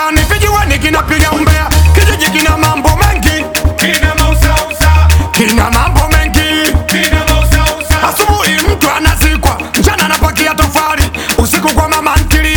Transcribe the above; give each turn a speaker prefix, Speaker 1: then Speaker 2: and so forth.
Speaker 1: mitaani vijiweni kinapiga umbea, kijiji kina mambo mengi,
Speaker 2: kina mausausa,
Speaker 1: kina mambo mengi.
Speaker 2: kina mausausa,
Speaker 1: Asubuhi mtu anazikwa, mchana anapakia tofali, usiku kwa mama ntili